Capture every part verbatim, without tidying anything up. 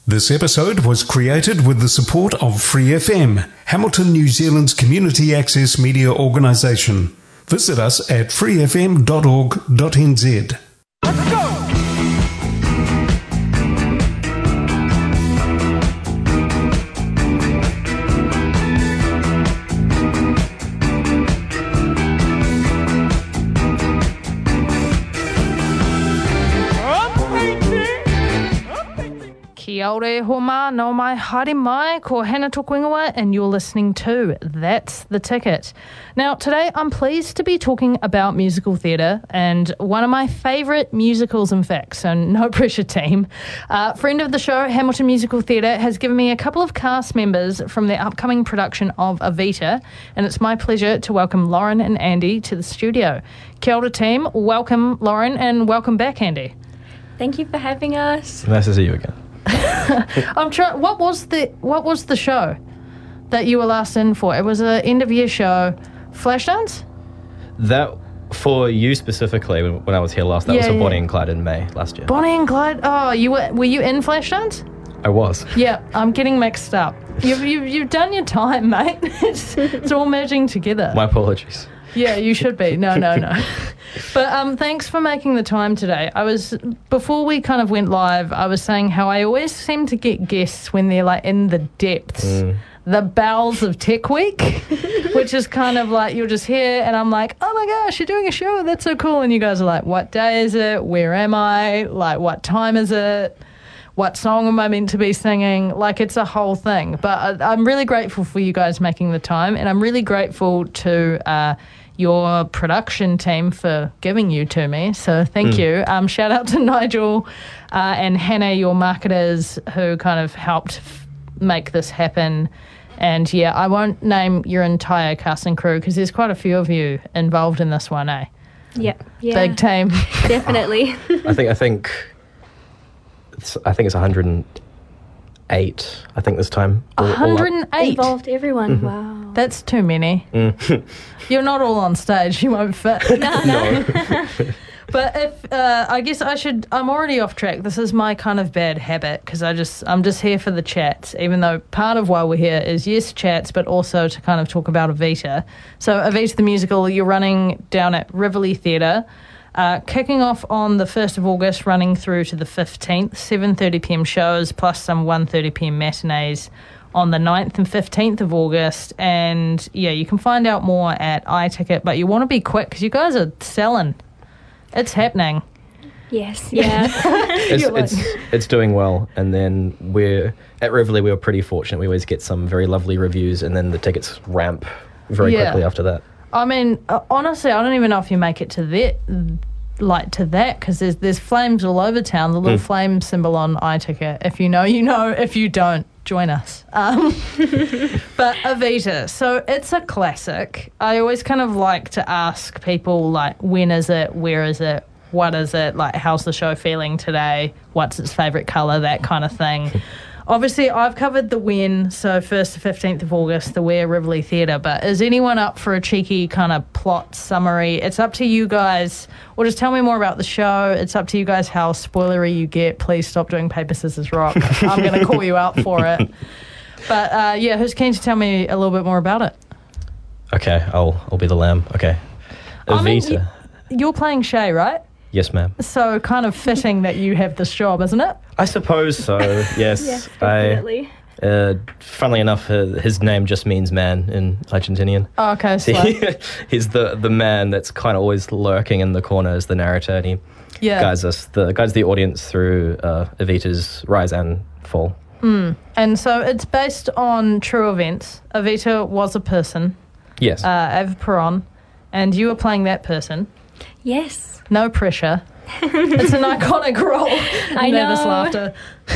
This episode was created with the support of Free F M, Hamilton, New Zealand's community access media organisation. Visit us at free f m dot org dot n z. Let's go! Kia ora homa no mai haere mai ko Hannah Tokuingawa, and you're listening to That's the Ticket. Now, today I'm pleased to be talking about musical theatre and one of my favourite musicals, in fact, so no pressure team. Uh, friend of the show, Hamilton Musical Theatre, has given me a couple of cast members from the upcoming production of Evita, and it's my pleasure to welcome Lauren and Andy to the studio. Kia ora team, welcome Lauren, and welcome back Andy. Thank you for having us. Nice to see you again. I'm trying. What was the What was the show that you were last in for? It was an end of year show. Flashdance? That for you specifically, when, when I was here last, that Yeah, was for yeah. Bonnie and Clyde in May last year. Bonnie and Clyde. Oh, you were. Were you in Flashdance? I was. Yeah, I'm getting mixed up. You've you've, you've done your time, mate. It's, it's all merging together. My apologies. Yeah, you should be. No, no, no. But um, thanks for making the time today. I was, before we kind of went live, I was saying how I always seem to get guests when they're like in the depths, Mm. the bowels of Tech Week, which is kind of like you're just here and I'm like, oh my gosh, you're doing a show. That's so cool. And you guys are like, what day is it? Where am I? Like, what time is it? What song am I meant to be singing? Like, it's a whole thing. But I, I'm really grateful for you guys making the time, and I'm really grateful to uh, your production team for giving you to me. So thank Mm. you. Um, shout out to Nigel uh, and Hannah, your marketers, who kind of helped f- make this happen. And yeah, I won't name your entire cast and crew because there's quite a few of you involved in this one, eh? Yeah, yeah, Big team. definitely. I think. I think. It's, I think it's one hundred eight. I think this time. All- all up. one hundred eight. Involved everyone. Wow. That's too many. Mm. You're not all on stage. You won't fit. No, no. But if uh, I guess I should, I'm already off track. This is my kind of bad habit because I just, I'm just here for the chats. Even though part of why we're here is yes, chats, but also to kind of talk about Evita. So Evita the musical, you're running down at Rivoli Theatre, uh, kicking off on the first of August, running through to the fifteenth. seven thirty p.m. shows plus some one thirty p.m. matinees on the ninth and fifteenth of August. And yeah, you can find out more at iTicket, but you want to be quick because you guys are selling. It's happening. Yes, yeah. It's, You're like- it's it's doing well, and then we're at Rivoli. We were pretty fortunate. We always get some very lovely reviews, and then the tickets ramp very Yeah. quickly after that. I mean, uh, honestly, I don't even know if you make it to that, like to that, because there's there's flames all over town. The little Mm. flame symbol on iTicket. If you know, you know. If you don't, join us. Um, but Evita, so it's a classic. I always kind of like to ask people, like, when is it? Where is it? What is it? Like, how's the show feeling today? What's its favourite colour? That kind of thing. Obviously, I've covered the when, so first to fifteenth of August, the Where Rivoli Theatre, but is anyone up for a cheeky kind of plot summary? It's up to you guys, or just tell me more about the show. It's up to you guys how spoilery you get. Please stop doing paper, scissors, rock. I'm going to call you out for it. But uh, yeah, who's keen to tell me a little bit more about it? Okay, I'll I'll be the lamb. Okay, I mean, Evita. you- You're playing Shay, right? Yes, ma'am. So kind of fitting that you have this job, isn't it? I suppose so. Yes. Yes, I, definitely. uh, funnily enough, uh, his name just means man in Argentinian. Oh, okay, so He's the the man that's kind of always lurking in the corner as the narrator, and he yeah. guides us, the guides the audience through uh, Evita's rise and fall. Mm. And so it's based on true events. Evita was a person, Yes. uh, Eva Peron, and you were playing that person. Yes. No pressure. It's an iconic role. I Nervous know. laughter.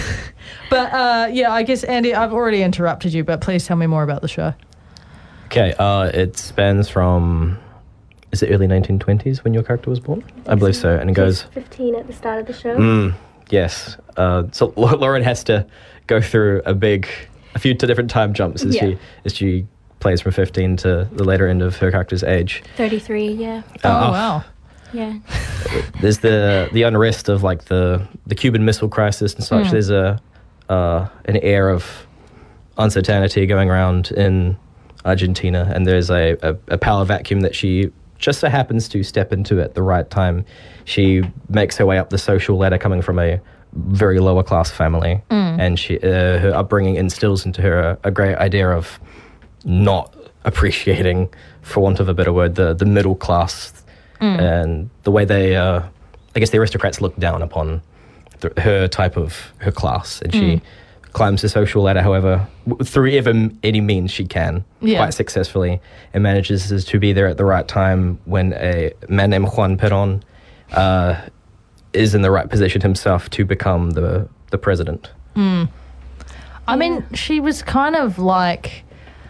But uh, yeah, I guess, Andy, I've already interrupted you, but please tell me more about the show. Okay. Uh, it spans from, is it early nineteen twenties when your character was born? I believe so, and it goes. She's fifteen at the start of the show. Mm, yes. Uh, so Lau- Lauren has to go through a big, a few t- different time jumps as Yeah. she as she plays from fifteen to the later end of her character's age. thirty-three, yeah. Oh, Uh, wow. Yeah. There's the the unrest of like the the Cuban Missile Crisis and such. Mm. There's a uh, an air of uncertainty going around in Argentina, and there's a, a, a power vacuum that she just so happens to step into at the right time. She makes her way up the social ladder coming from a very lower class family, mm. and she uh, her upbringing instills into her a, a great idea of not appreciating, for want of a better word, the, the middle class mm. and the way they, uh, I guess the aristocrats look down upon the, her type of, her class, and she mm. climbs the social ladder, however, w- through ever any means she can, yeah. quite successfully, and manages to be there at the right time when a man named Juan Perón uh, is in the right position himself to become the, the president. Mm. I mean, she was kind of like,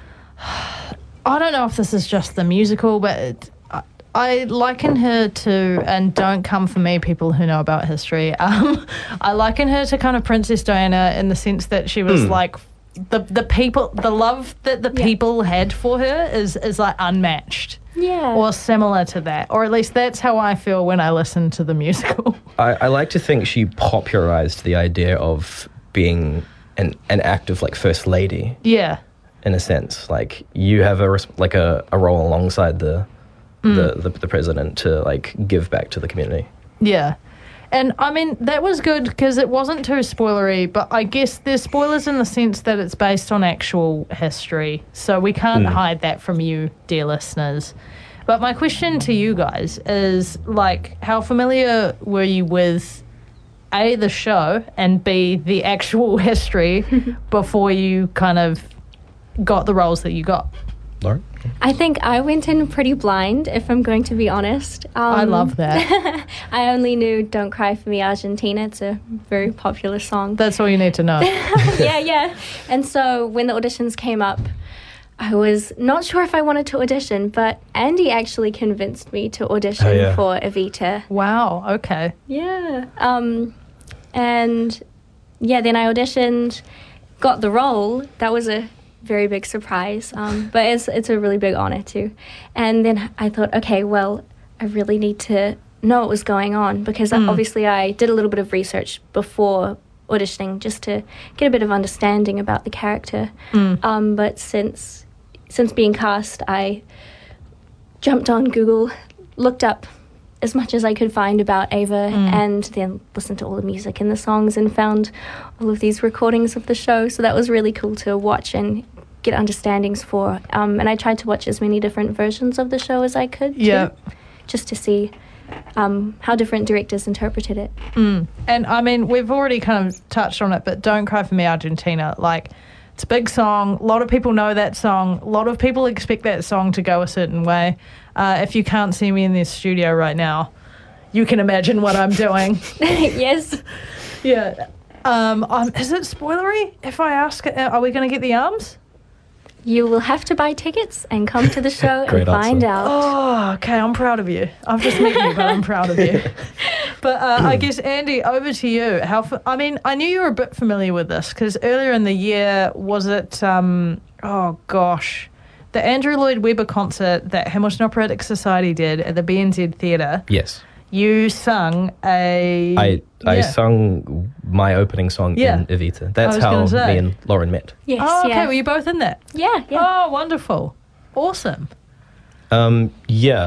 I don't know if this is just the musical, but it, I, I liken her to, and don't come for me, people who know about history, um, I liken her to kind of Princess Diana in the sense that she was mm. like, the the people, the love that the yeah. people had for her is, is like unmatched. Yeah. Or similar to that. Or at least that's how I feel when I listen to the musical. I, I like to think she popularized the idea of being an, an active, like, first lady. Yeah. In a sense. Like, you have a like a, a role alongside the, mm. the, the the president to, like, give back to the community. Yeah. And, I mean, that was good because it wasn't too spoilery, but I guess there's spoilers in the sense that it's based on actual history. So we can't mm. hide that from you, dear listeners. But my question to you guys is, like, how familiar were you with, A, the show, and B, the actual history before you kind of got the roles that you got? Lauren? I think I went in pretty blind, if I'm going to be honest. Um, I love that. I only knew Don't Cry For Me, Argentina. It's a very popular song. That's all you need to know. yeah, yeah. And so when the auditions came up, I was not sure if I wanted to audition, but Andy actually convinced me to audition oh, yeah. for Evita. Wow, okay. Yeah. Um, and, yeah, then I auditioned, got the role. That was a very big surprise, um, but it's it's a really big honor too. And then I thought, okay, well, I really need to know what was going on because mm. obviously I did a little bit of research before auditioning just to get a bit of understanding about the character. Mm. Um, but since since being cast, I jumped on Google, looked up as much as I could find about Ava, mm. and then listened to all the music and the songs and found all of these recordings of the show. So that was really cool to watch and get understandings for. Um, and I tried to watch as many different versions of the show as I could, yeah, too, just to see um, how different directors interpreted it. Mm. And, I mean, we've already kind of touched on it, but Don't Cry For Me, Argentina, like, it's a big song. A lot of people know that song. A lot of people expect that song to go a certain way. Uh, if you can't see me in this studio right now, you can imagine what I'm doing. Yes. Yeah. Um, um, is it spoilery if I ask, are we going to get the arms? You will have to buy tickets and come to the show and find answer. out. Oh, okay. I'm proud of you. I've just met you, but I'm proud of you. But uh, I guess, Andy, over to you. How? Fa- I mean, I knew you were a bit familiar with this because earlier in the year, was it, um, oh, gosh, the Andrew Lloyd Webber concert that Hamilton Operatic Society did at the B N Z Theatre. Yes. You sung a... I I yeah. sung my opening song yeah. in Evita. That's was how gonna say. me and Lauren met. Yes, Oh, okay. yeah. Were you both in that? Yeah, yeah. Oh, wonderful. Awesome. Um, yeah.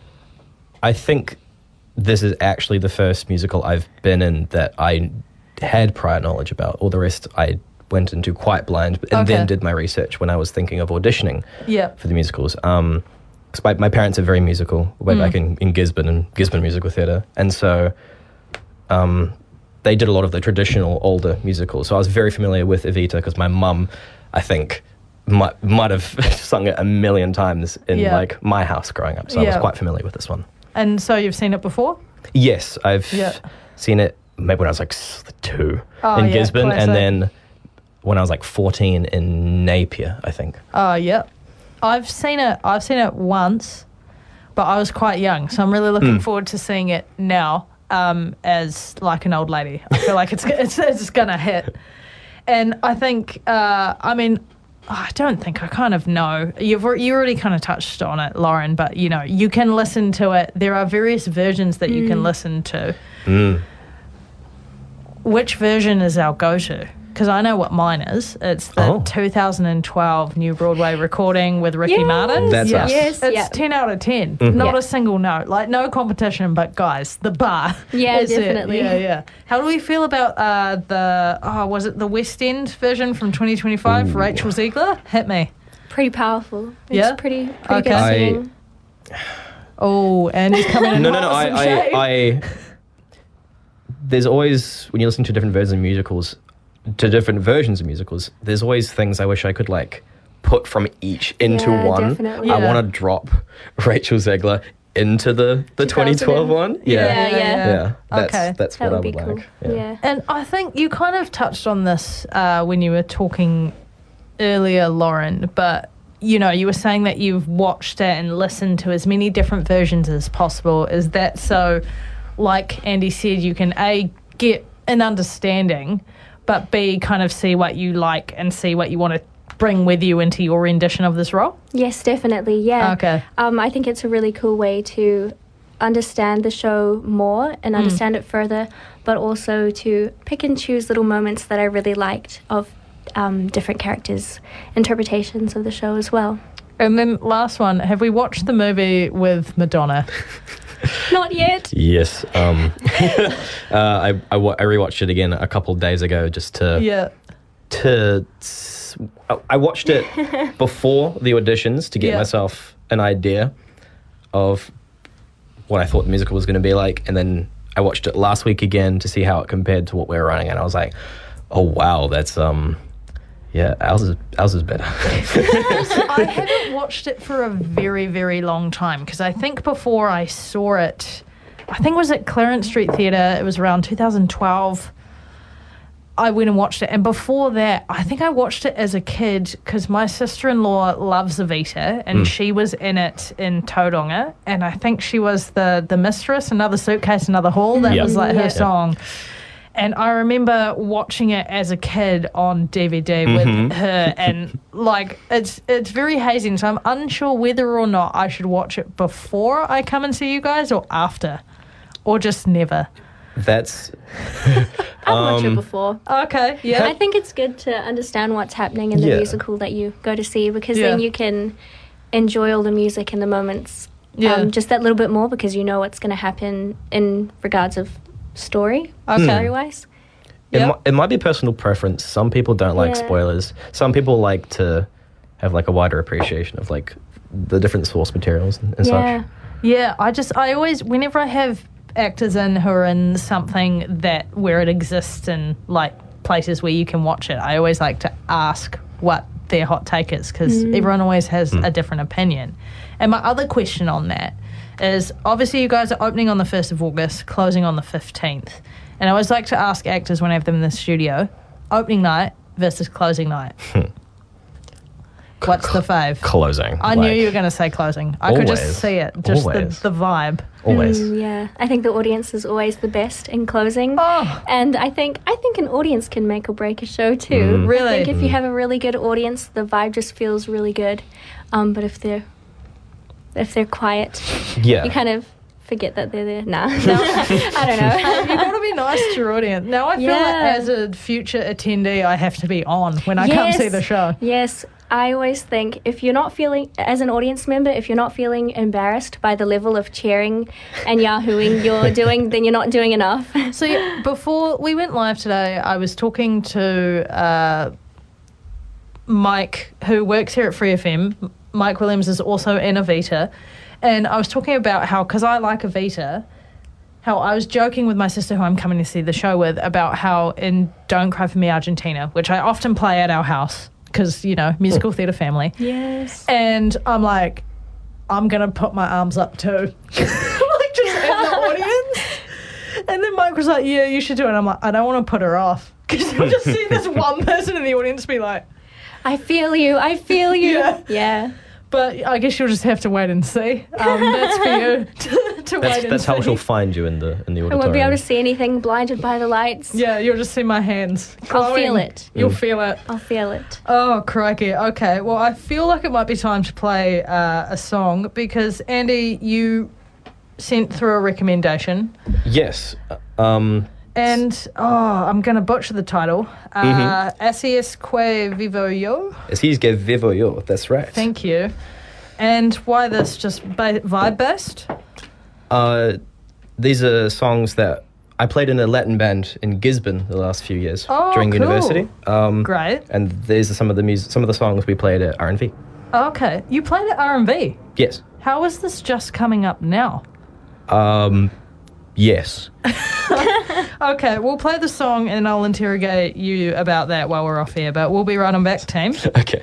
I think this is actually the first musical I've been in that I had prior knowledge about. All the rest I went into quite blind and Okay. then did my research when I was thinking of auditioning Yeah. for the musicals. Um, 'cause my, my parents are very musical, way Mm. back in, in Gisborne and Gisborne Musical Theatre. And so um, they did a lot of the traditional older musicals. So I was very familiar with Evita because my mum, I think, might, might have sung it a million times in Yeah. like my house growing up. So I Yeah. was quite familiar with this one. And so you've seen it before? Yes, I've Yeah. seen it maybe when I was like s- two Oh, in yeah, Gisborne, classic. and then when I was like fourteen in Napier, I think. Oh, yeah. I've seen it. I've seen it once, but I was quite young, so I'm really looking Mm. forward to seeing it now um, as like an old lady. I feel like it's it's, it's gonna hit, and I think uh, I mean. I don't think I kind of know. You've al- you already kind of touched on it, Lauren, but you know you can listen to it. There are various versions that you can listen to. Mm. Which version is our go-to? because I know what mine is. It's the Oh. two thousand twelve New Broadway recording with Ricky Yes. Martin. That's yeah. us. Yes, It's yeah. ten out of ten. Not Yeah. a single note. Like, no competition, but guys, the bar. Yeah, is it. definitely. Yeah, yeah. How do we feel about uh, the, oh, was it the West End version from twenty twenty-five? Ooh. Rachel Ziegler? Hit me. Pretty powerful. It's Yeah? pretty, pretty good Okay. singing. Oh, and he's coming in No, no, no. hot I, with some shade. I, I. There's always, when you listen to different versions of musicals, to different versions of musicals, there's always things I wish I could like put from each into Yeah, one. definitely. I Yeah. want to drop Rachel Zegler into the the twenty twelve one. Yeah, Yeah, yeah. yeah. Yeah, that's Okay. that's That what I would be would cool. like. Yeah. And I think you kind of touched on this uh, when you were talking earlier, Lauren, but you know, you were saying that you've watched it and listened to as many different versions as possible. Is that so, like Andy said, you can A, get an understanding, but B, kind of see what you like and see what you want to bring with you into your rendition of this role? Yes, definitely. Yeah. Okay. Um, I think it's a really cool way to understand the show more and understand it further, but also to pick and choose little moments that I really liked of um, different characters' interpretations of the show as well. And then last one, have we watched the movie with Madonna? Not yet. Yes. Um, uh, I, I wa- I rewatched it again a couple of days ago just to Yeah. to. s- I watched it before the auditions to get Yeah. myself an idea of what I thought the musical was going to be like, and then I watched it last week again to see how it compared to what we were running, and I was like, "Oh wow, that's um, yeah, ours is ours is better." I haven't watched it for a very, very long time because I think before I saw it, I think it was at Clarence Street Theatre. It was around two thousand twelve. I went and watched it. And before that, I think I watched it as a kid because my sister-in-law loves Evita and she was in it in Tauranga. And I think she was the, the mistress, Another Suitcase, Another Hall. That Yeah. was like her Yeah. song. And I remember watching it as a kid on D V D with Mhm. her, and like it's it's very hazy. So I'm unsure whether or not I should watch it before I come and see you guys, or after, or just never. That's I've watched it Um, before. Okay, yeah, I think it's good to understand what's happening in the Yeah. musical that you go to see, because Yeah. then you can enjoy all the music and the moments Yeah. um, just that little bit more, because you know what's going to happen in regards of story, Okay. story-wise. It, Yep. mi- it might be personal preference. Some people don't like Yeah. spoilers. Some people like to have like a wider appreciation of like the different source materials and, and Yeah. such. yeah. I just I always whenever I have actors in who are in something that where it exists in like places where you can watch it, I always like to ask what their hot take is, because everyone always has a different opinion. And my other question on that is, obviously you guys are opening on the first of August, closing on the fifteenth. And I always like to ask actors when I have them in the studio, opening night versus closing night. What's the fave? Closing. I knew like, you were going to say closing. I could just Always. see it, just the, Always. the vibe. always. Mm, yeah, I think the audience is always the best in closing. Oh. And I think I think an audience can make or break a show too. Mm. Really? I think if you have a really good audience, the vibe just feels really good. Um, but if they're if they're quiet, Yeah. you kind of forget that they're there. Nah, no, I don't know. You've got to be nice to your audience. Now I feel like Yeah. as a future attendee, I have to be on when I come Yes. see the show. Yes, I always think if you're not feeling, as an audience member, if you're not feeling embarrassed by the level of cheering and yahooing you're doing, then you're not doing enough. So yeah, before we went live today, I was talking to uh, Mike, who works here at Free F M. Mike Williams is also in Evita. And I was talking about how, because I like Evita, how I was joking with my sister, who I'm coming to see the show with, about how in Don't Cry For Me Argentina, which I often play at our house, because, you know, musical theatre family. Yes. And I'm like, I'm going to put my arms up too. Like, just in the audience. And then Mike was like, yeah, you should do it. And I'm like, I don't want to put her off. Because you'll just see this one person in the audience be like, I feel you. I feel you. Yeah. Yeah. but I guess you'll just have to wait and see. Um, that's for you to, to That's wait and that's see. how she'll find you in the in the I auditorium. won't be able to see anything, blinded by the lights. Yeah, you'll just see my hands. I'll feel glowing. it. You'll Mm. feel it. I'll feel it. Oh, crikey. Okay. Well, I feel like it might be time to play uh, a song because, Andy, you sent through a recommendation. Yes. Um, And, oh, I'm going to butcher the title. Uh, mm-hmm. Así es que vivo yo. Así es que vivo yo, that's right. Thank you. And why this? Just ba- vibe-based? Uh, these are songs that I played in a Latin band in Gisborne the last few years oh, during cool. university. Um, Great. And these are some of the music, some of the songs we played at R and V. Okay. You played at R and V? Yes. How is this just coming up now? Um... Yes. Okay, we'll play the song and I'll interrogate you about that while we're off here, but we'll be right on back, team. Okay.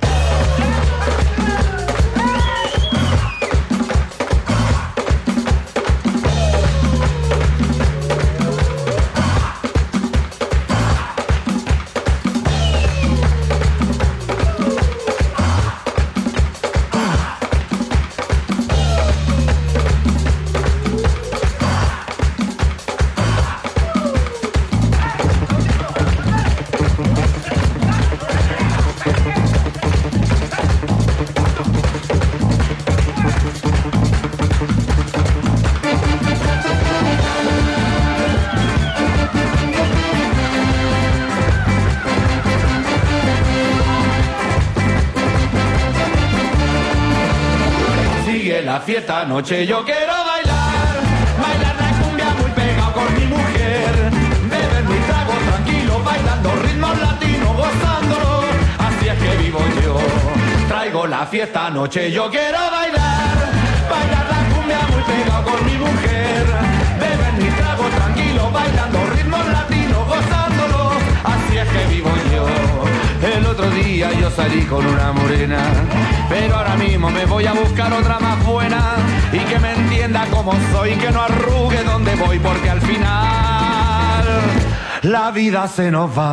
Fiesta noche yo quiero bailar, bailar la cumbia muy pegado con mi mujer, beber mi trago tranquilo, bailando ritmos latinos, gozándolo, así es que vivo yo. Traigo la fiesta noche yo quiero bailar, bailar la cumbia muy pegado con mi mujer, beber mi trago tranquilo, bailando ritmos latinos, gozándolo, así es que vivo yo. El otro día yo salí con una morena, pero ahora mismo me voy a buscar otra más buena y que me entienda como soy, que no arrugue donde voy, porque al final la vida se nos va.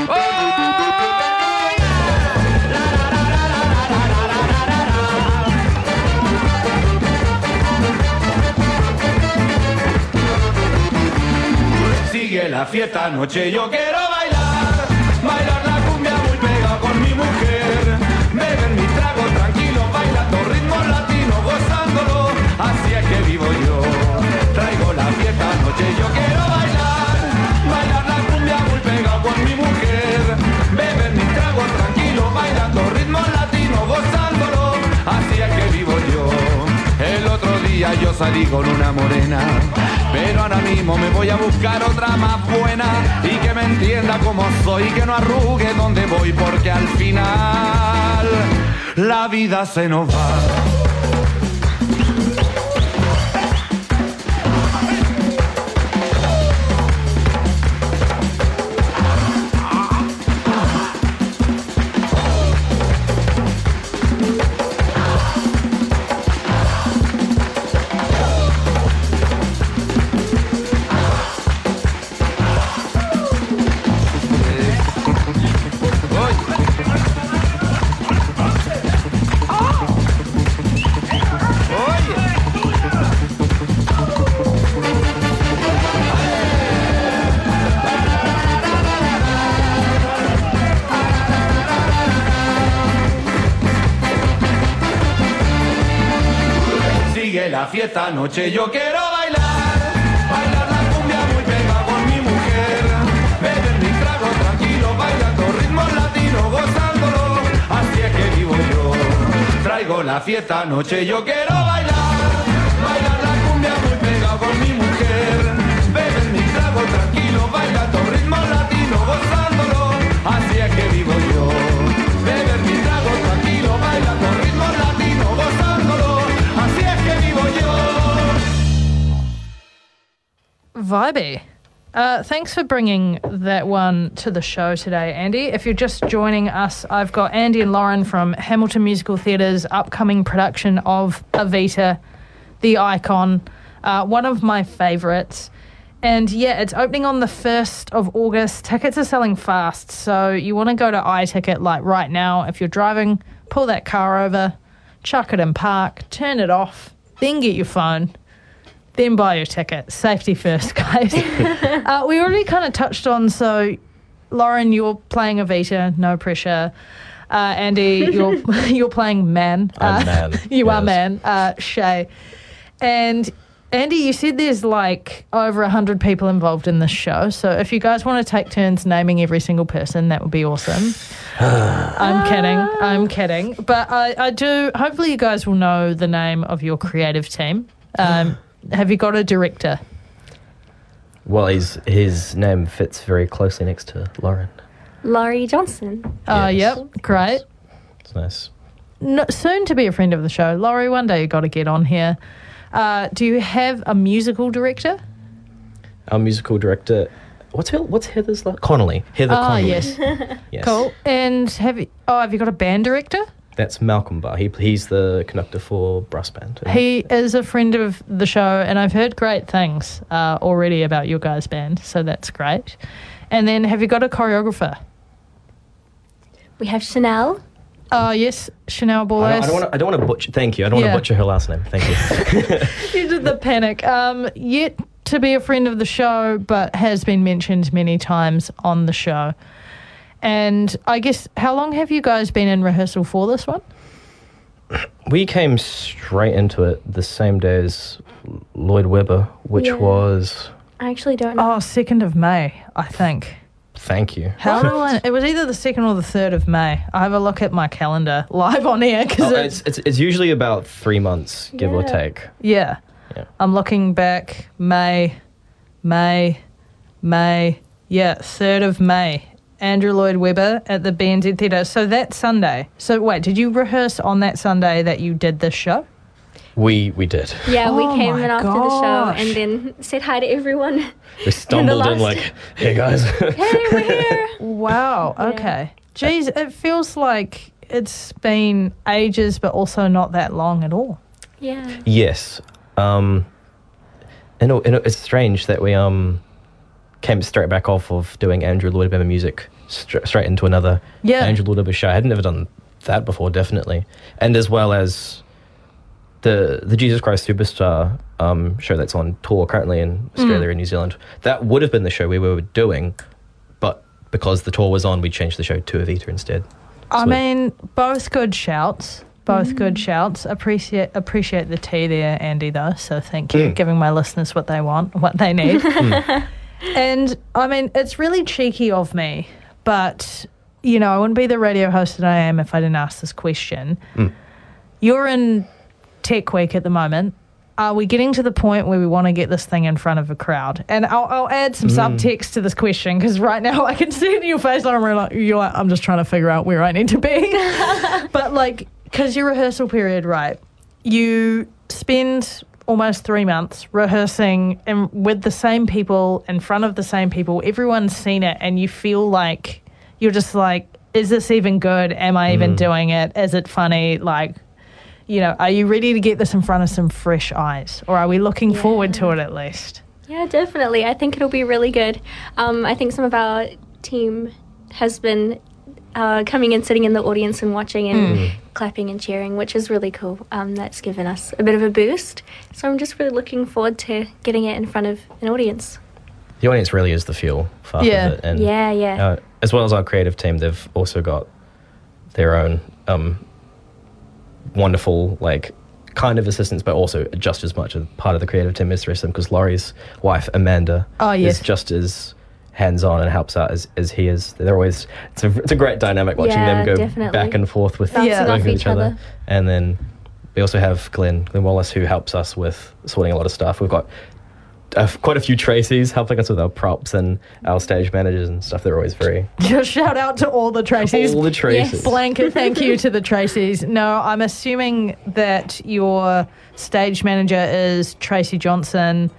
Sigue la fiesta noche, yo quiero bailar, bailar la cumbia muy pegado con mi mujer, beber mi trago tranquilo, bailando ritmos latinos, gozándolo, así es que vivo yo. Traigo la fiesta noche, yo quiero bailar, bailar la cumbia muy pegado con mi mujer, beber mi trago tranquilo, bailando ritmos latinos, gozándolo, así es que vivo yo. El otro día yo salí con una morena, pero ahora mismo me voy a buscar otra más buena y que me entienda como soy, que no arrugue donde voy, porque al final la vida se nos va. La fiesta noche yo quiero bailar, bailar la cumbia muy pegado con mi mujer, beber mi trago tranquilo, bailando ritmos latinos, gozándolo, así es que vivo yo. Traigo la fiesta noche yo quiero bailar, bailar la cumbia muy pegado con mi mujer, beber mi trago tranquilo, bailando ritmos latinos, gozándolo, así es que vivo yo. Beber mi trago tranquilo, bailando ritmos latinos, gozándolo, así es que vivo yo. Vibey. Uh, thanks for bringing that one to the show today, Andy. If you're just joining us, I've got Andy and Lauren from Hamilton Musical Theatre's upcoming production of Evita, the Icon, uh, one of my favourites. And yeah, it's opening on the first of August. Tickets are selling fast, so you want to go to iTicket like right now. If you're driving, pull that car over, chuck it in park, turn it off, then get your phone, then buy your ticket. Safety first, guys. uh, we already kind of touched on, so Lauren, you're playing Evita, no pressure. Uh, Andy, you're you're playing Man. I'm uh, Man. You yes. are Man. Uh, Shay. And Andy, you said there's like over one hundred people involved in this show. So if you guys want to take turns naming every single person, that would be awesome. I'm kidding. I'm kidding. But I, I do, hopefully you guys will know the name of your creative team. Um, have you got a director? Well, his, his name fits very closely next to Lauren. Laurie Johnson. Oh, Yes. yep. Great. It's nice. No, soon to be a friend of the show. Laurie, one day you got to get on here. Uh, do you have a musical director? Our musical director, what's her, what's Heather's last? Connolly. Heather Ah, Connolly. yes. Yes. Cool. And have you, oh, have you got a band director? That's Malcolm Barr. He, he's the conductor for brass band. He is a friend of the show, and I've heard great things uh, already about your guys' band, so that's great. And then have you got a choreographer? We have Chanel. Oh, yes, Chanel I Borges. don't, I don't want to. I don't want to butcher. Thank you. I don't Yeah. want to butcher her last name. Thank you. You did the panic. Um, yet to be a friend of the show, but has been mentioned many times on the show. And I guess, how long have you guys been in rehearsal for this one? We came straight into it the same day as Lloyd Webber, which Yeah. was. I actually don't know. Oh, second of May, I think. Thank you. How do I, it was either the second or the third of May. I have a look at my calendar live on air because Oh, it's, it's, it's it's usually about three months, give or Yeah. take. yeah. Yeah. I'm looking back, May, May, May, yeah, third of May. Andrew Lloyd Webber at the B N Z Theatre. So that Sunday. So wait, did you rehearse on that Sunday that you did this show? We we did. Yeah, we Oh came my in after the show gosh. and then said hi to everyone. We stumbled in last- like, hey guys. Hey, we're here. Wow, Yeah. okay. Geez, it feels like it's been ages, but also not that long at all. Yeah. Yes. Um, and, it- and it- it's strange that we um came straight back off of doing Andrew Lloyd Webber music stra- straight into another Yeah. Andrew Lloyd Webber show. I had never done that before, definitely. And as well as the the Jesus Christ Superstar um, show that's on tour currently in Australia and New Zealand. That would have been the show we were doing, but because the tour was on, we changed the show to Evita instead. I So- mean, both good shouts. Both good shouts. Appreciate appreciate the tea there, Andy, though. So thank you. Mm. Giving my listeners what they want, what they need. And I mean, it's really cheeky of me, but you know, I wouldn't be the radio host that I am if I didn't ask this question. Mm. You're in Tech Week at the moment. Are we getting to the point where we want to get this thing in front of a crowd? And I'll, I'll add some subtext to this question because right now I can see it in your face and I'm really like, you're like, I'm just trying to figure out where I need to be. But like, because your rehearsal period, right? You spend almost three months rehearsing in, with the same people, in front of the same people. Everyone's seen it and you feel like, you're just like, is this even good? Am I even doing it? Is it funny? Like, you know, are you ready to get this in front of some fresh eyes? Or are we looking Yeah. forward to it at least? Yeah, definitely. I think it'll be really good. Um, I think some of our team has been uh, coming and sitting in the audience and watching and clapping and cheering, which is really cool. Um, that's given us a bit of a boost. So I'm just really looking forward to getting it in front of an audience. The audience really is the fuel for half Yeah. of it. And Yeah, yeah. Uh, as well as our creative team, they've also got their own um, wonderful, like, kind of assistants, but also just as much a part of the creative team is the rest of them, because Laurie's wife, Amanda, Oh, yes. is just as hands-on and helps out as, as he is. They're always, it's a, it's a great dynamic watching Yeah, them go definitely. back and forth with Bouncing Yeah. working off with each other. And then we also have Glenn, Glenn Wallace, who helps us with sorting a lot of stuff. We've got uh, quite a few Tracys helping us with our props and our stage managers and stuff. They're always very... Just shout out to all the Tracys. All the Tracys. Yes. Blanket thank you to the Tracys. No, I'm assuming that your stage manager is Tracy Johnson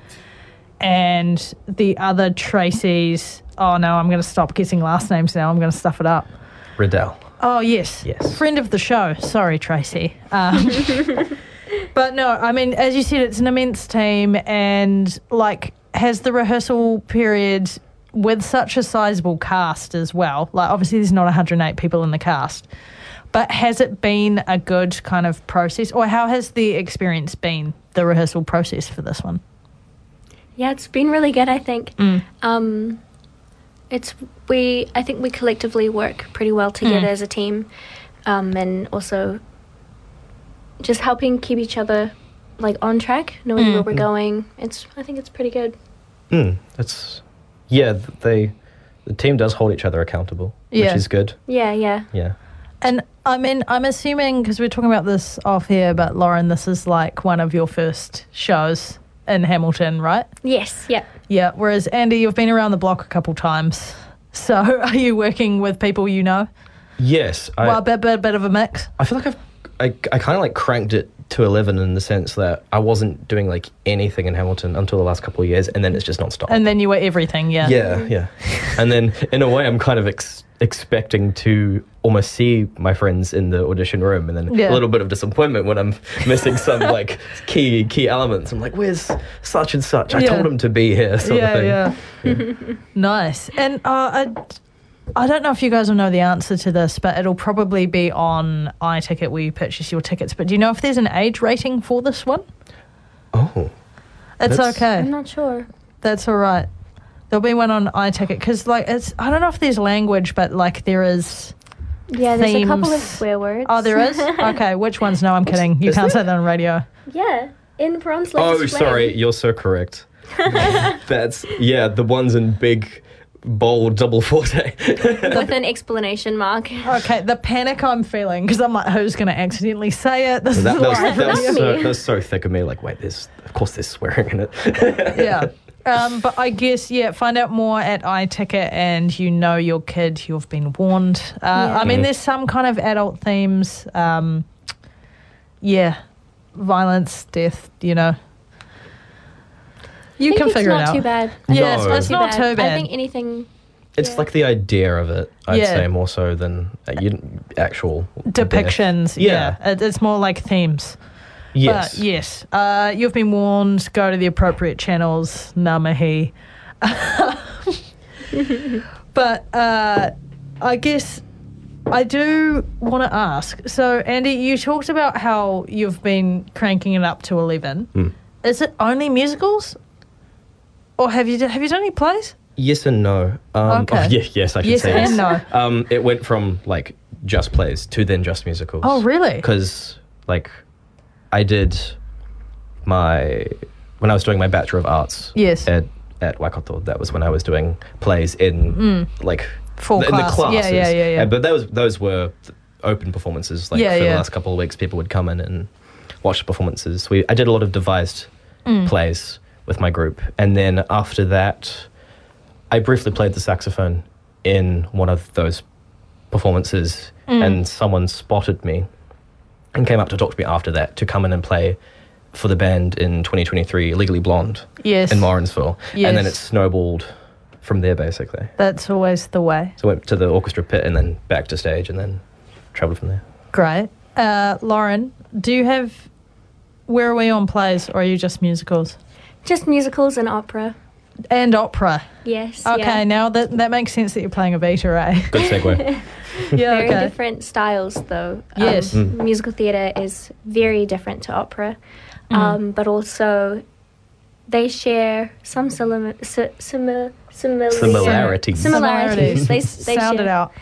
and the other Tracys. Oh no, I'm going to stop guessing last names now. I'm going to stuff it up. Riddell. Oh, yes. Yes. Friend of the show. Sorry, Tracy. Um, but no, I mean, as you said, it's an immense team and, like, has the rehearsal period with such a sizable cast as well, like, obviously there's not one hundred eight people in the cast, but has it been a good kind of process, or how has the experience been, the rehearsal process for this one? Yeah, it's been really good, I think. Mm. Um, it's we. I think we collectively work pretty well together Mm. as a team, um, and also just helping keep each other like on track, knowing Mm. where we're going. It's I think it's pretty good. Mm, that's yeah. th- They the team does hold each other accountable, Yeah. which is good. Yeah, yeah. Yeah. And I mean, I'm assuming, because we're talking about this off here, but Lauren, this is like one of your first shows in Hamilton, right? Yes, yeah. Yeah. Whereas Andy, you've been around the block a couple times. So are you working with people you know? Yes. I, well, a bit, bit, bit of a mix. I feel like I've I, I kind of like cranked it to eleven in the sense that I wasn't doing like anything in Hamilton until the last couple of years, and then it's just non-stop. And then you were everything, yeah. yeah, yeah. And then in a way, I'm kind of ex- expecting to almost see my friends in the audition room, and then Yeah. a little bit of disappointment when I'm missing some like key key elements. I'm like, "Where's such and such? I Yeah. told him to be here." Sort of thing. Yeah, yeah. Nice. And uh, I, I don't know if you guys will know the answer to this, but it'll probably be on iTicket where you purchase your tickets. But do you know if there's an age rating for this one? Oh, It's That's- okay. I'm not sure. That's all right. There'll be one on iTicket because, like, it's I don't know if there's language, but like there is. Yeah, there's a couple of Themes. swear words. Oh, there is. Okay, which ones? No, I'm kidding. You is can't there? say that on radio. Yeah, in bronze like oh, display. sorry, you're so correct. That's yeah, the ones in big, bold, double forte. With an explanation mark. Okay, the panic I'm feeling because I'm like, who's going to accidentally say it? This that, is that was, live that, was radio. so, me. that was so thick of me. Like, wait, there's of course there's swearing in it. Yeah. Um, but I guess, yeah, find out more at iTicket and you know your kid, you've been warned. Uh, Yeah. I mean, Mm. there's some kind of adult themes. Um, yeah, violence, death, you know. You I think can it's figure not it out. too bad. Yeah, No. it's, it's not too bad. I think anything. It's Yeah. like the idea of it. I'd Yeah. say more so than uh, you, actual death. Depictions, yeah. Yeah. It, it's more like themes. Yes. But yes, uh, you've been warned. Go to the appropriate channels. Ngā mihi. But uh, I guess I do want to ask. So, Andy, you talked about how you've been cranking it up to eleven. Mm. Is it only musicals, or have you have you done any plays? Yes and no. Um, Okay. Oh, yeah, yes, I should Yes say and yes. no. Um, it went from like just plays to then just musicals. Oh, really? Because like I did my when I was doing my Bachelor of Arts. Yes. At at Waikato, that was when I was doing plays in like Full in class. the classes. Yeah, yeah, yeah, yeah. And- but those those were open performances. Like Yeah, for yeah. the last couple of weeks, people would come in and watch the performances. We I did a lot of devised Mm. plays with my group, and then after that, I briefly played the saxophone in one of those performances, Mm. and someone spotted me and came up to talk to me after that to come in and play for the band in twenty twenty-three, Legally Blonde Yes. in Morrinsville, Yes. and then it snowballed from there basically. That's always the way. So I went to the orchestra pit and then back to stage and then travelled from there. Great. Uh, Lauren, do you have... Where are we on plays, or are you just musicals? Just musicals and opera. And opera. Yes. Okay, Yeah. now that that makes sense that you're playing a beta, eh? Good segue. Yeah, Very okay. different styles, though. Yes. Um, Musical theatre is very different to opera, Mm. um, but also they share some simi- si- simi- simil- Similarities. Similarities. They, they Sound share. it out.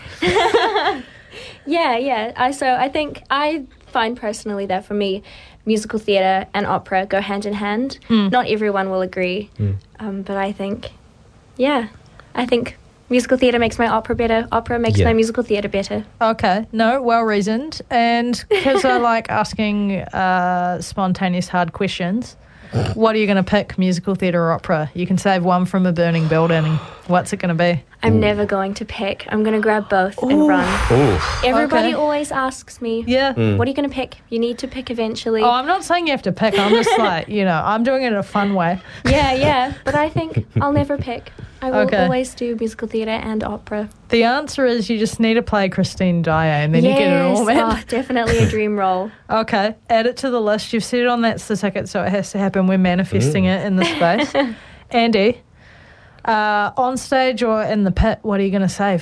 Yeah, yeah. I so I think I find personally that for me, musical theatre and opera go hand in hand. Mm. Not everyone will agree, Mm. um, but I think, yeah, I think musical theatre makes my opera better. Opera makes Yeah. my musical theatre better. Okay, no, well reasoned. And because I like asking uh, spontaneous hard questions, what are you going to pick, musical theatre or opera? You can save one from a burning building. What's it going to be? I'm never going to pick. I'm going to grab both and run. Ooh. Everybody Okay. always asks me, Yeah. Mm. what are you going to pick? You need to pick eventually. Oh, I'm not saying you have to pick. I'm just like, you know, I'm doing it in a fun way. Yeah, yeah. But I think I'll never pick. I will Okay. always do musical theatre and opera. The answer is you just need to play Christine Daae and then you get it all, Yes. man. Oh, definitely a dream role. Okay, add it to the list. You've said it on That's the Ticket, so it has to happen. We're manifesting Mm. it in the space. Andy, uh, on stage or in the pit, what are you going to save?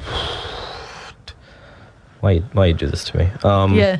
Why you, why you do this to me? Um, yeah.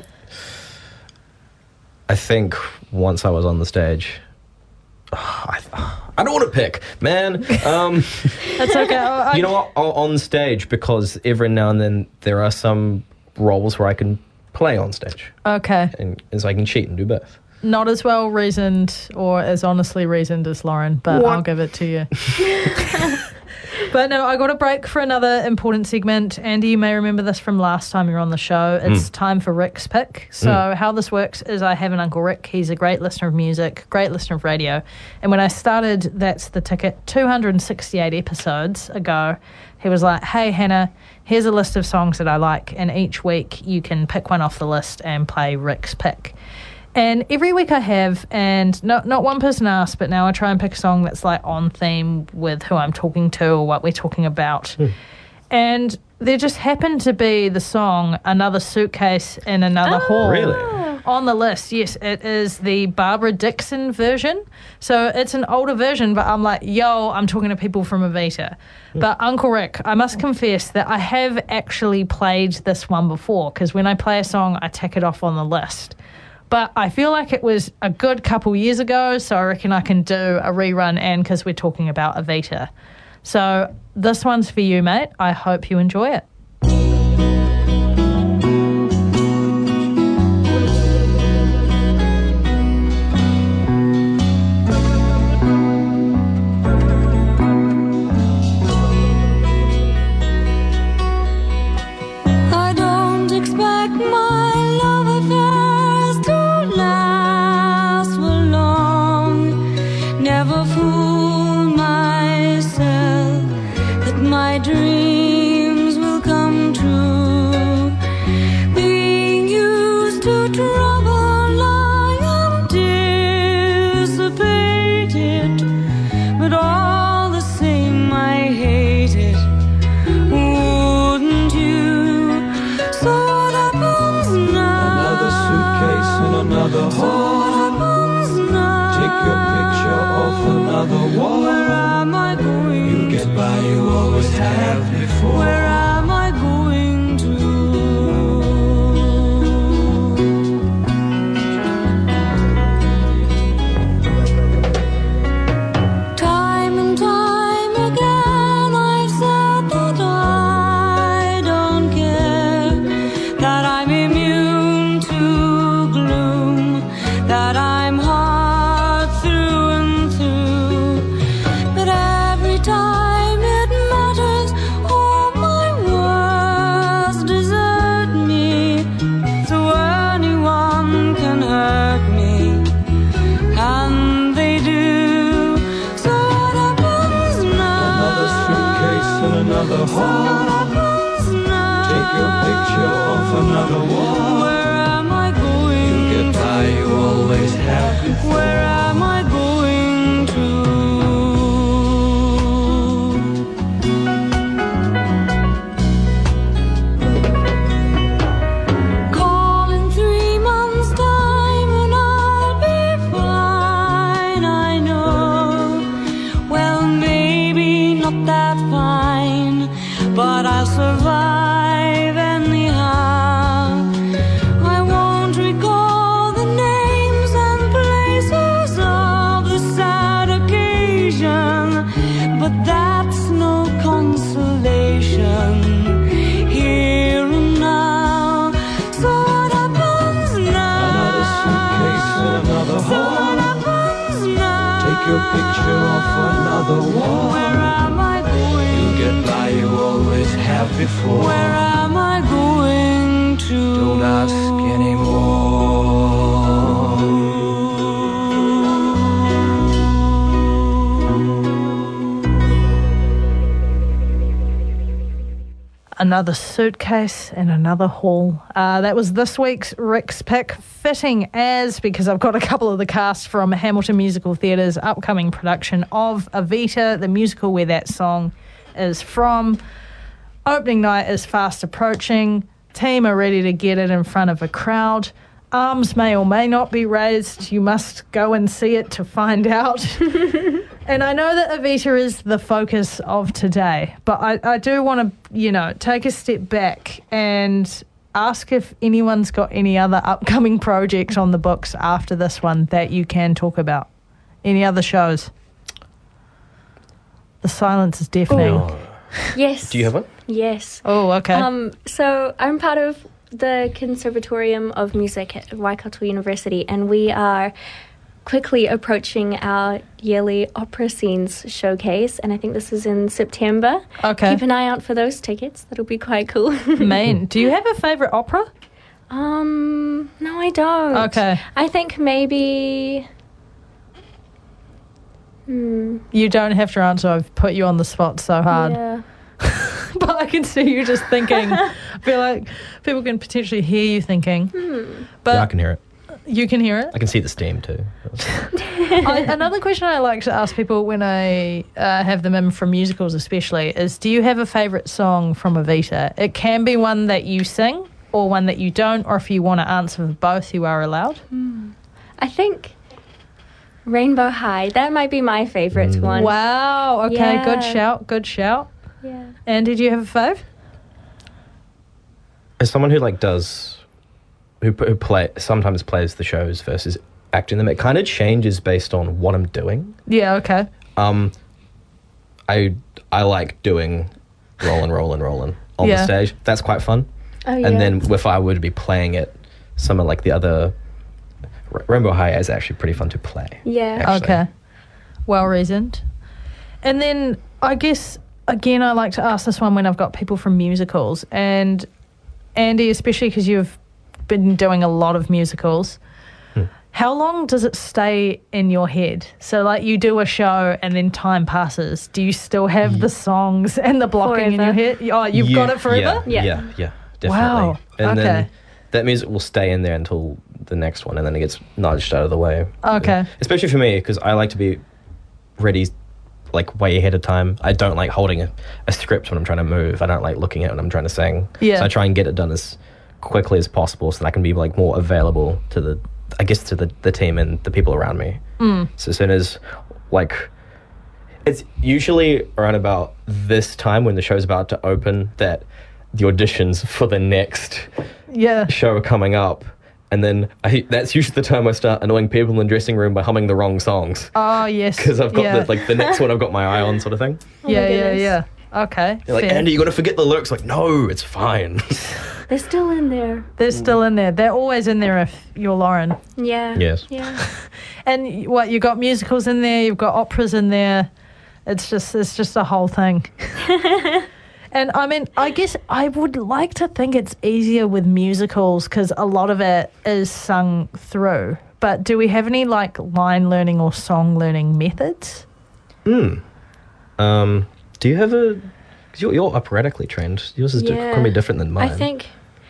I think once I was on the stage, I, I don't want to pick, man. Um, That's okay. I, you know what? O- On stage, because every now and then there are some roles where I can play on stage, Okay. and, and so I can cheat and do both. not as well reasoned or as honestly reasoned as Lauren, but What? I'll give it to you. But no, I got a break for another important segment. Andy, you may remember this from last time you were on the show. It's Mm. time for Rick's Pick. So Mm. how this works is I have an Uncle Rick. He's a great listener of music, great listener of radio. And when I started That's the Ticket two hundred sixty-eight episodes ago, he was like, hey, Hannah, here's a list of songs that I like. And each week you can pick one off the list and play Rick's Pick. And every week I have, and not not one person asked, but now I try and pick a song that's like on theme with who I'm talking to or what we're talking about. Hmm. And there just happened to be the song Another Suitcase in Another Hall Really? on the list. Yes, it is the Barbara Dixon version. So it's an older version, but I'm like, yo, I'm talking to people from Evita. But Uncle Rick, I must confess that I have actually played this one before, because when I play a song, I tick it off on the list. But I feel like it was a good couple years ago, so I reckon I can do a rerun, and because we're talking about Evita. So this one's for you, mate. I hope you enjoy it. I don't expect my love affairs to last for long. Never fool myself that my dreams will come true. Being used to trouble, I am dissipated, but all the same I hate it. Wouldn't you? So what happens now? Another suitcase in another So hall. what happens now? Take your picture off another wall. Where am I going? You get by, you always have before. Where am I going to? Time and time again I've said that I don't care, that I'm immune to gloom, that I'm hard through and through. But every time it matters, all my words desert me. So anyone can hurt me, and they do. So what happens now? Another suitcase in another So hall. what happens now? Take your picture off another wall. Where am I going? You get by, you always have before. Where am I going to? Call in three months' time and I'll be fine, I know. Well, maybe not that fine, but I'll survive anyhow. I won't recall the names and places of the sad occasion, but that's no consolation here and now. So what happens now? Another suitcase in another So what hall. happens now? Take your picture off another wall. Where am I going? You get by, you always have before. Where am I going to? Don't ask anymore. Another Suitcase in Another Hall. Uh, that was this week's Rick's Pick, fitting as, because I've got a couple of the cast from Hamilton Musical Theatre's upcoming production of Evita, the musical where that song is from. Opening night is fast approaching. Team are ready to get it in front of a crowd. Arms may or may not be raised. You must go and see it to find out. And I know that Evita is the focus of today, but I, I do want to, you know, take a step back and ask if anyone's got any other upcoming project on the books after this one that you can talk about. Any other shows? The silence is deafening. Oh. Yes. Do you have one? Yes. Oh, okay. Um, so I'm part of the Conservatorium of Music at Waikato University, and we are quickly approaching our yearly opera scenes showcase, and I think this is in September. Okay. Keep an eye out for those tickets. That'll be quite cool. Mean. Do you have a favourite opera? Um, no, I don't. Okay. I think maybe... Hmm. You don't have to answer. I've put you on the spot so hard. Yeah. But I can see you just thinking. I feel like people can potentially hear you thinking. Hmm. But Yeah, I can hear it. you can hear it? I can see the steam too. I, another question I like to ask people when I uh, have them in from musicals especially is, do you have a favourite song from Evita? It can be one that you sing or one that you don't, or if you want to answer for both, you are allowed. I think Rainbow High. That might be my favourite Mm. one. Wow, okay, Yeah. good shout, good shout. Yeah. And did you have a fave? As someone who like does, who who play sometimes plays the shows versus acting them, it kind of changes based on what I'm doing. Yeah, okay. Um, I I like doing rollin', rollin', rollin' on Yeah. the stage. That's quite fun. Oh, yeah. And then if I were to be playing it, some of like the other R- Rainbow High is actually pretty fun to play. Yeah. actually. Okay. Well reasoned. And then I guess, again, I like to ask this one when I've got people from musicals. And Andy, especially because you've been doing a lot of musicals, Hmm. how long does it stay in your head? So, like, you do a show and then time passes. Do you still have the songs and the blocking in your Forever. head? Oh, you've Yeah, got it forever? Yeah, Yeah. yeah, yeah, definitely. Wow, And okay. then that music will stay in there until the next one, and then it gets nudged out of the way. Okay. Especially for me, because I like to be ready, like way ahead of time. I don't like holding a, a script when I'm trying to move. I don't like looking at it when I'm trying to sing. Yeah. So I try and get it done as quickly as possible, so that I can be like more available to the, I guess, to the, the team and the people around me. Mm. So as soon as, like, it's usually around about this time when the show's about to open that the auditions for the next Yeah. show are coming up. And then I, that's usually the time I start annoying people in the dressing room by humming the wrong songs. Oh, yes. Because I've got yeah. the, like the next one I've got my eye on, sort of thing. Oh my yeah, yeah, goodness. yeah. Okay. They're like, fair. Andy, you got to forget the lyrics. Like, no, it's fine. They're still in there. They're still in there. They're always in there if you're Lauren. Yeah. Yes. Yeah. And what, you've got musicals in there, you've got operas in there. It's just it's just a whole thing. And I mean, I guess I would like to think it's easier with musicals because a lot of it is sung through. But do we have any like line learning or song learning methods? Mm. Um, do you have a... Because you're, you're operatically trained. Yours is di- Yeah. going to be different than mine. I think,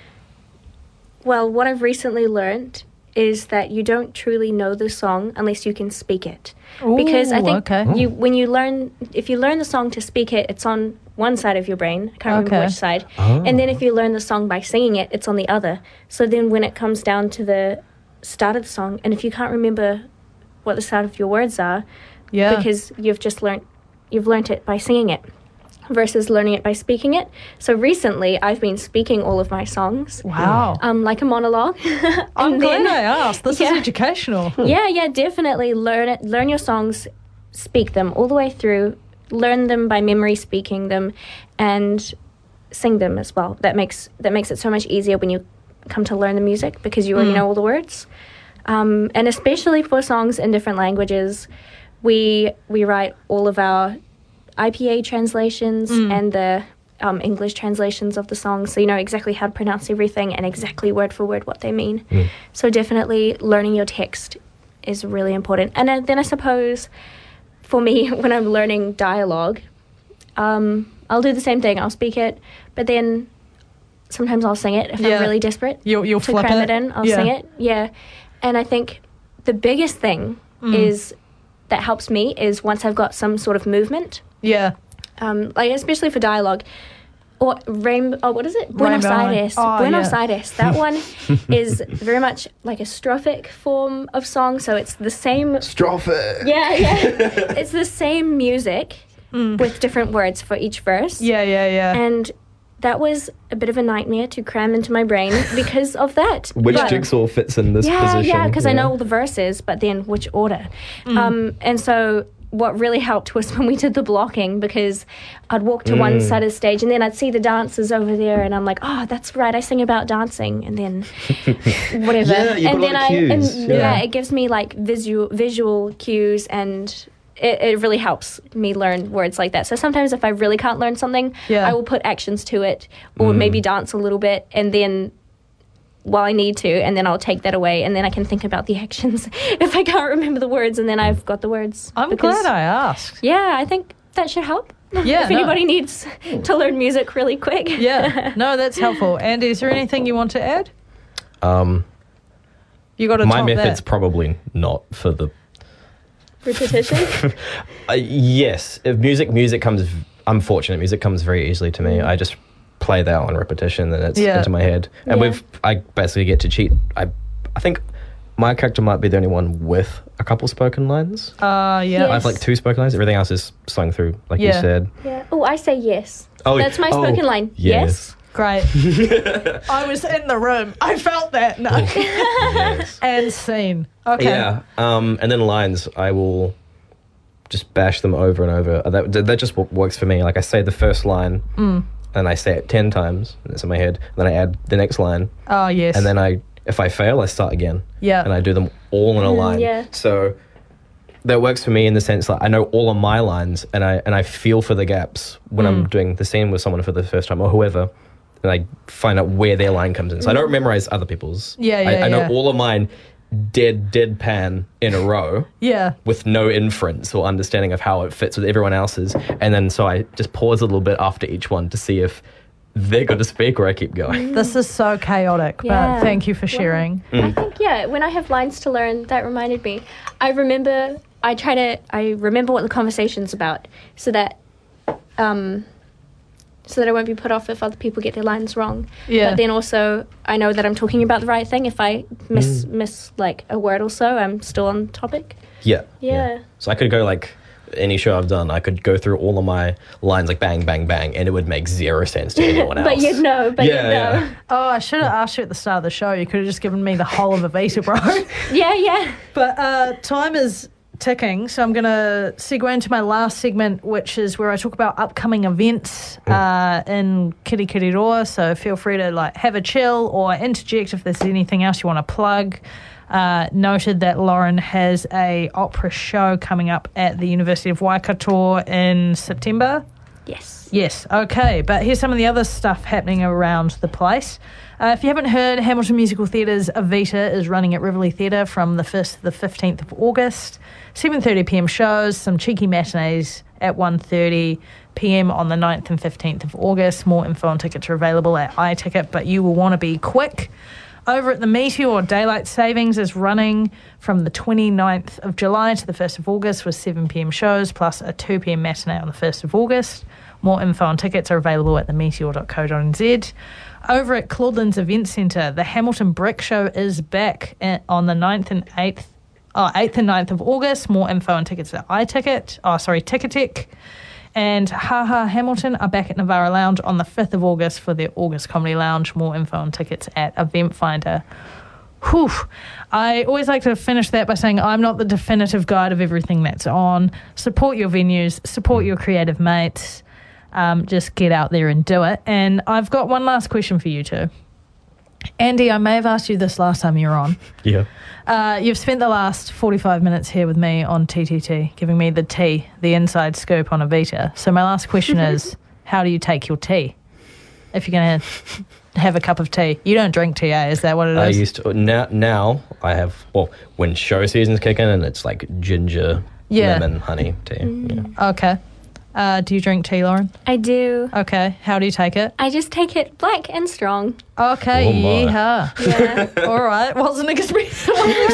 well, what I've recently learned is that you don't truly know the song unless you can speak it. Because I Ooh, think okay. you when you learn, if you learn the song to speak it, it's on one side of your brain. I can't remember Okay. which side. Oh. And then if you learn the song by singing it, it's on the other. So then when it comes down to the start of the song, and if you can't remember what the start of your words are, Yeah. because you've just learned, you've learnt it by singing it versus learning it by speaking it. So recently, I've been speaking all of my songs, Wow. um, like a monologue. I'm And glad then- I asked. This Yeah. is educational. Yeah, yeah, definitely learn it. Learn your songs, speak them all the way through. Learn them by memory, speaking them, and sing them as well. That makes that makes it so much easier when you come to learn the music because you already Mm. know all the words. Um, and especially for songs in different languages, we we write all of our I P A translations Mm. and the um, English translations of the songs, so you know exactly how to pronounce everything and exactly word for word what they mean. Mm. So definitely learning your text is really important. And uh, then I suppose for me, when I'm learning dialogue, um, I'll do the same thing. I'll speak it, but then sometimes I'll sing it if Yeah. I'm really desperate You'll, you'll to flip cram it. it in. I'll yeah. sing it. Yeah. And I think the biggest thing Mm. is that helps me is once I've got some sort of movement, Yeah. um, like especially for dialogue. Or rainbow, oh, what is it? Buenos Rainbow. Aires. Oh, Buenos yeah. Aires. That one is very much like a strophic form of song. So it's the same. Strophe! Yeah, yeah. It's the same music with different words for each verse. Mm. Yeah, yeah, yeah. And that was a bit of a nightmare to cram into my brain because of that. Which But- jigsaw fits in this yeah, position? yeah, because I know all the verses, but then which order. Mm. Um, and so what really helped was when we did the blocking, because I'd walk to one side of the stage and then I'd see the dancers over there and I'm like, oh, that's right, I sing about dancing, and then whatever. Yeah, you've and got a then lot I of and cues. yeah. Yeah. it gives me like visual visual cues, and it, it really helps me learn words like that. So sometimes if I really can't learn something, Yeah. I will put actions to it, or Mm. maybe dance a little bit, and then well, I need to, and then I'll take that away, and then I can think about the actions if I can't remember the words, and then I've got the words. I'm Because- glad I asked. Yeah, I think that should help. Yeah, if no. anybody needs to learn music really quick. Yeah, no, that's helpful. Andy, is there anything you want to add? Um, You got to my top method's that. probably not for the. Repetition. Uh, yes, if music music comes. I'm fortunate. Music comes very easily to me. I just play that on repetition, and it's Yeah. into my head. And Yeah. we've. I basically get to cheat. I. I think my character might be the only one with a couple spoken lines. Uh, yeah. Yeah. I have like two spoken lines. Everything else is sung through, like you Yeah. said. Yeah. Oh, I say yes. Oh, That's my oh, spoken line. Yes. Great. I was in the room. I felt that. No. Yes. And scene. Okay. Yeah. Um, and then lines, I will just bash them over and over. Uh, That that just what works for me. Like I say the first line, Mm. and I say it ten times, and it's in my head. And then I add the next line, Oh, yes. and then I, if I fail, I start again. Yeah. And I do them all in a line. yeah. So that works for me in the sense that I know all of my lines, and I and I feel for the gaps when I'm Mm. doing the scene with someone for the first time or whoever. And I find out where their line comes in. So I don't memorize other people's. Yeah, I, yeah, I know yeah. all of mine dead, deadpan in a row Yeah. with no inference or understanding of how it fits with everyone else's. And then so I just pause a little bit after each one to see if they're going to speak or I keep going. This is so chaotic, Yeah. but thank you for sharing. I think, yeah, when I have lines to learn, that reminded me. I remember, I try to, I remember what the conversation's about so that, um, so that I won't be put off if other people get their lines wrong. Yeah. But then also, I know that I'm talking about the right thing. If I miss, miss like a word or so, I'm still on topic. Yeah. Yeah. So I could go like any show I've done, I could go through all of my lines like bang, bang, bang, and it would make zero sense to anyone else. But you'd know, but Yeah, you'd know. yeah. Oh, I should have asked you at the start of the show. You could have just given me the whole of Evita, bro. Yeah, yeah. But uh, time is ticking, so I'm going to segue into my last segment, which is where I talk about upcoming events uh, in Kirikiriroa. So feel free to like have a chill or interject if there's anything else you want to plug. Uh, noted that Lauren has a opera show coming up at the University of Waikato in September. Yes. Yes, okay, but here's some of the other stuff happening around the place. Uh, if you haven't heard, Hamilton Musical Theatre's Evita is running at Rivoli Theatre from the first to the fifteenth of August. seven thirty p m shows, some cheeky matinees at one thirty p m on the ninth and fifteenth of August. More info and tickets are available at iTicket, but you will want to be quick. Over at the Meteor, Daylight Savings is running from the twenty-ninth of July to the first of August with seven p m shows plus a two p m matinee on the first of August. More info and tickets are available at the meteor dot co dot n z. Over at Claudelands Event Centre, the Hamilton Brick Show is back at, on the ninth and eighth, oh, eighth and ninth of August. More info and tickets at iTicket. Oh, sorry, Ticketek. And Ha Ha Hamilton are back at Navara Lounge on the fifth of August for their August Comedy Lounge. More info and tickets at Event Finder. Whew. I always like to finish that by saying I'm not the definitive guide of everything that's on. Support your venues, support your creative mates. Um, just get out there and do it. And I've got one last question for you two. Andy, I may have asked you this last time you were on. Yeah. Uh, you've spent the last forty-five minutes here with me on T T T, giving me the tea, the inside scoop on Evita. So my last question is, how do you take your tea? If you're going to have a cup of tea. You don't drink tea, eh? Is that what it is? I used to. Now, now I have, well, when show season's kicking and it's like ginger, Yeah. lemon, honey tea. Yeah. Okay. Uh, do you drink tea, Lauren? I do. Okay. How do you take it? I just take it black and strong. Okay. Oh, my. Yeehaw. Yeah. All right. Wasn't expecting.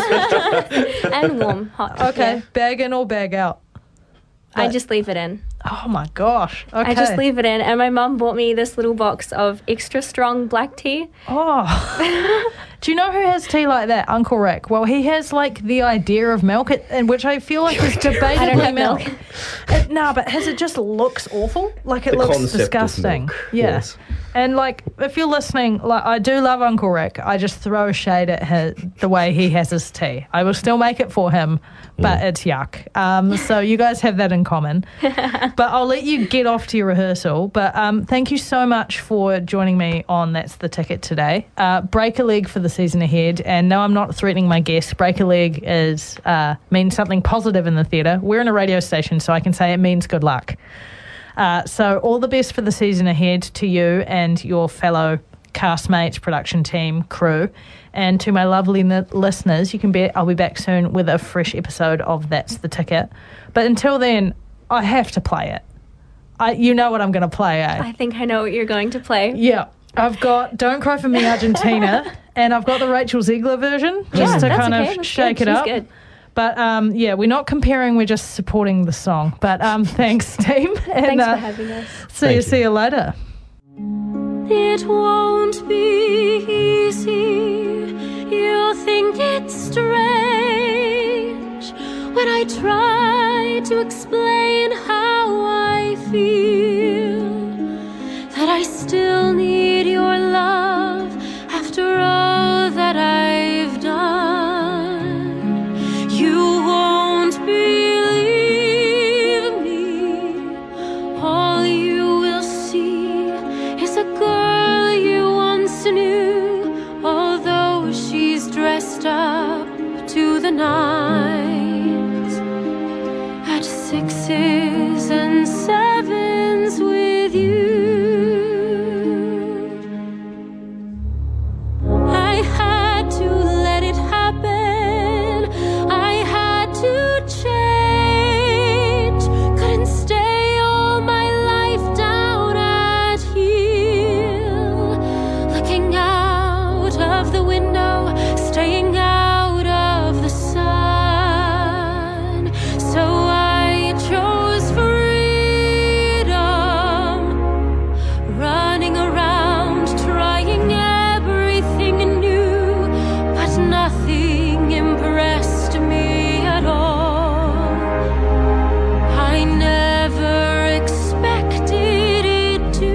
And warm, hot. Okay. yeah. Bag in or bag out? I But- just leave it in. Oh my gosh. Okay. I just leave it in. And my mum bought me this little box of extra strong black tea. Oh. Do you know who has tea like that? Uncle Rick. Well, he has like the idea of milk, it- and which I feel like is debatably I don't have milk. milk. It, no, but his it just looks awful. Like it The looks concept of disgusting. milk, Yeah. yes. And like, if you're listening, like I do love Uncle Rick. I just throw shade at his, the way he has his tea. I will still make it for him, but it's yuck. Um, so you guys have that in common. But I'll let you get off to your rehearsal. But um, thank you so much for joining me on That's the Ticket today. Uh, break a leg for the season ahead. And no, I'm not threatening my guests. Break a leg is uh, means something positive in the theatre. We're in a radio station, so I can say it means good luck. Uh, so all the best for the season ahead to you and your fellow castmates, production team, crew. And to my lovely n- listeners, you can bet I'll be back soon with a fresh episode of That's the Ticket. But until then, I have to play it. I, you know what I'm going to play, eh? I think I know what you're going to play. Yeah. I've got Don't Cry For Me Argentina, and I've got the Rachel Ziegler version, just Yeah, to that's kind okay. of That's shake good. it She's up. good. But um, yeah, we're not comparing, we're just supporting the song. But um, thanks, team. And, Thanks uh, for having us. See Thank you, you. see you later. It won't be easy. You'll think it's strange when I try to explain how I feel, that I still need your love after all that I've done. You won't believe me. All you will see is a girl you once knew, although she's dressed up to the nines, at sixes and sevens with you. I had to let it happen. I had to change. Couldn't stay all my life down at heel, looking out of the window, staying out of the sun. So I chose freedom, running around, trying everything new, but nothing impressed me at all. I never expected it to.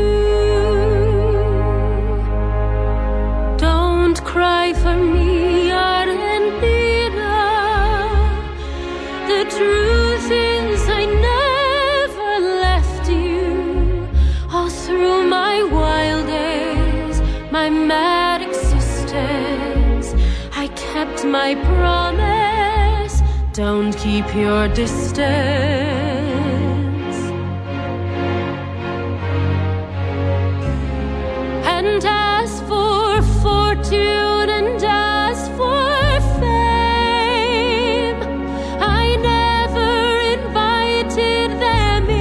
Don't cry for me, Argentina. The truth is I never left you. All through my wild days, my mad existence, I kept my promise. Don't keep your distance. And as for fortune and as for fame, I never invited them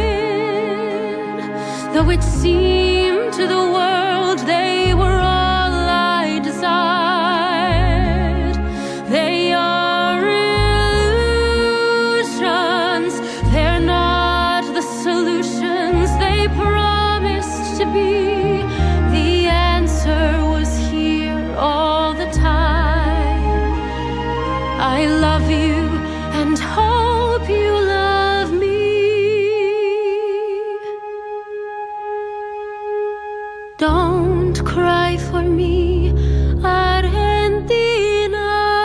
in, though it seemed to the world they were all I desired. They are illusions, they're not the solutions they promised to be. The answer was here all the time. I love you and hope you love me. Don't cry for me, Argentina.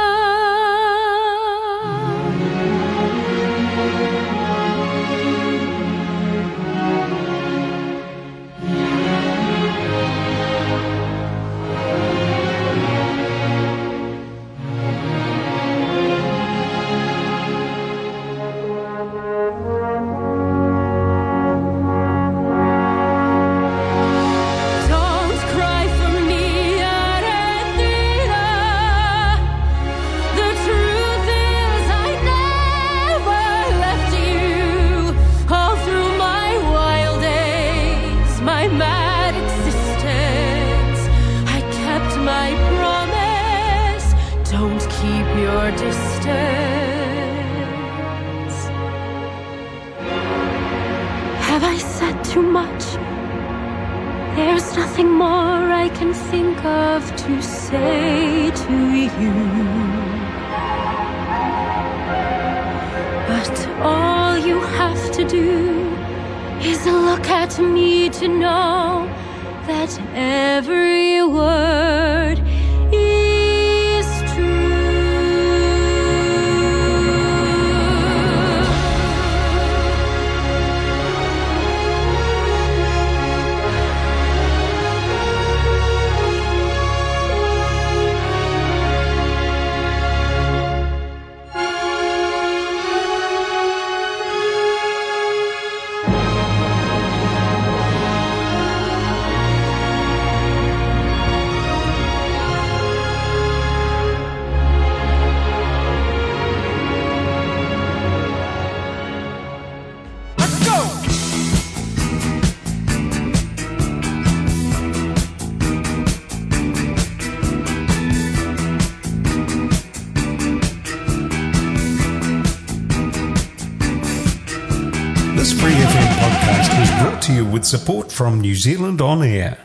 Don't cry for me, Argentina. The truth is I never left you. All through my wild days, my mad existence, I kept my promise. Don't keep your distance. Have I said too much? There's nothing nothing more I can think of to say to you. But all you have to do is look at me to know that every word is true. This Free F M podcast was brought to you with support from New Zealand On Air.